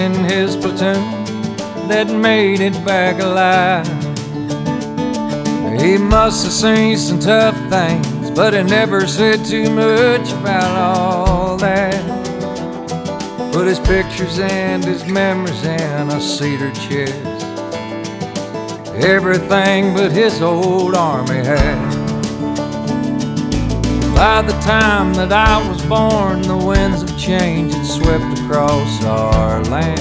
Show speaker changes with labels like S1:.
S1: in his platoon that made it back alive. He must have seen some tough things, but he never said too much about all that. Put his pictures and his memories in a cedar chest, everything but his old army hat. By the time that I was born, the winds of change had swept across our land.